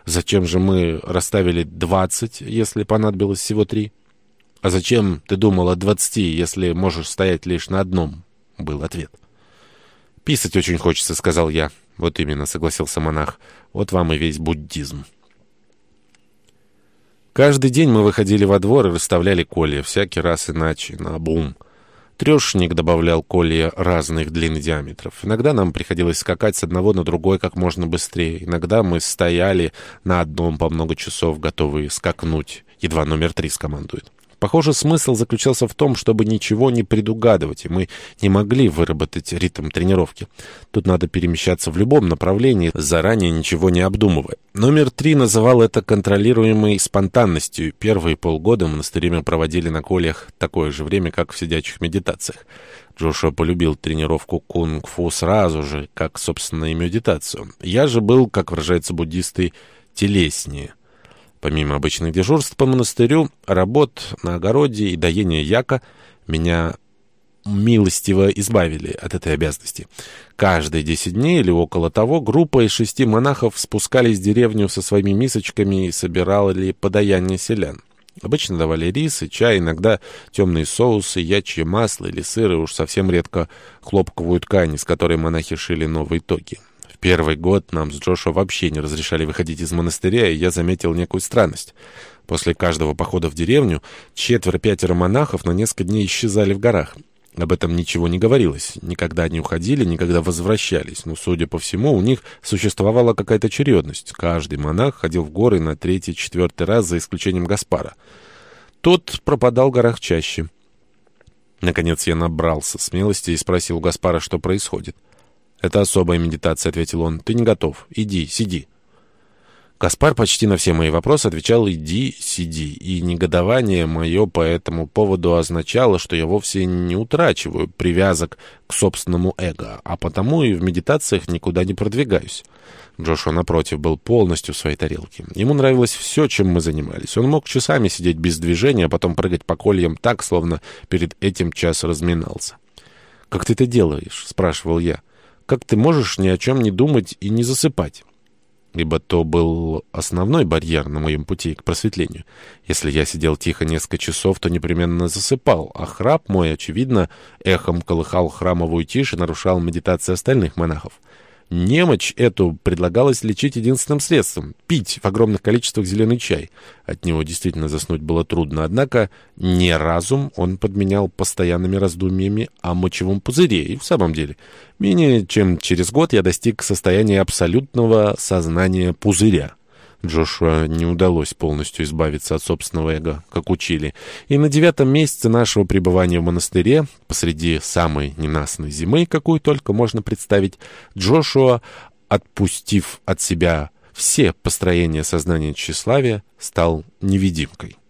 Зачем же мы расставили 20, если понадобилось всего 3? А зачем ты думал о 20, если можешь стоять лишь на одном? Был ответ. «Писать очень хочется», — сказал я. «Вот именно», — согласился монах. «Вот вам и весь буддизм». Каждый день мы выходили во двор и расставляли колья, всякий раз иначе, наобум. Трешник добавлял колья разных длин и диаметров. Иногда нам приходилось скакать с одного на другой как можно быстрее. Иногда мы стояли на одном по много часов, готовые скакнуть, едва номер 3 скомандует. Похоже, смысл заключался в том, чтобы ничего не предугадывать, и мы не могли выработать ритм тренировки. Тут надо перемещаться в любом направлении, заранее ничего не обдумывая. Номер 3 называл это контролируемой спонтанностью. Первые полгода в монастыре мы проводили на кольях такое же время, как в сидячих медитациях. Джошуа полюбил тренировку кунг-фу сразу же, как, собственно, и медитацию. Я же был, как выражаются буддисты, телеснее. Помимо обычных дежурств по монастырю, работ на огороде и доения яка, меня милостиво избавили от этой обязанности. Каждые 10 дней или около того группа из 6 монахов спускались в деревню со своими мисочками и собирали подаяние селян. Обычно давали рис и чай, иногда темные соусы, ячье масло или сыр, и уж совсем редко хлопковую ткань, из которой монахи шили новые тоги. Первый год нам с Джошуа вообще не разрешали выходить из монастыря, и я заметил некую странность. После каждого похода в деревню 4-5 монахов на несколько дней исчезали в горах. Об этом ничего не говорилось. Никогда не уходили, никогда возвращались. Но, судя по всему, у них существовала какая-то очередность. Каждый монах ходил в горы на 3-4 раз, за исключением Гаспара. Тот пропадал в горах чаще. Наконец я набрался смелости и спросил у Гаспара, что происходит. «Это особая медитация», — ответил он. «Ты не готов. Иди, сиди». Гаспар почти на все мои вопросы отвечал «иди, сиди», и негодование мое по этому поводу означало, что я вовсе не утрачиваю привязок к собственному эго, а потому и в медитациях никуда не продвигаюсь. Джошуа, напротив, был полностью в своей тарелке. Ему нравилось все, чем мы занимались. Он мог часами сидеть без движения, а потом прыгать по кольям так, словно перед этим час разминался. «Как ты это делаешь?» — спрашивал я. «Как ты можешь ни о чем не думать и не засыпать?» Ибо то был основной барьер на моем пути к просветлению. Если я сидел тихо несколько часов, то непременно засыпал, а храп мой, очевидно, эхом колыхал храмовую тишь и нарушал медитации остальных монахов. Немочь эту предлагалось лечить единственным средством — пить в огромных количествах зеленый чай. От него действительно заснуть было трудно, однако не разум он подменял постоянными раздумьями о мочевом пузыре, и в самом деле менее чем через год я достиг состояния абсолютного сознания пузыря. Джошуа не удалось полностью избавиться от собственного эго, как учили, и на 9-м месяце нашего пребывания в монастыре, посреди самой ненастной зимы, какую только можно представить, Джошуа, отпустив от себя все построения сознания тщеславия, стал невидимкой.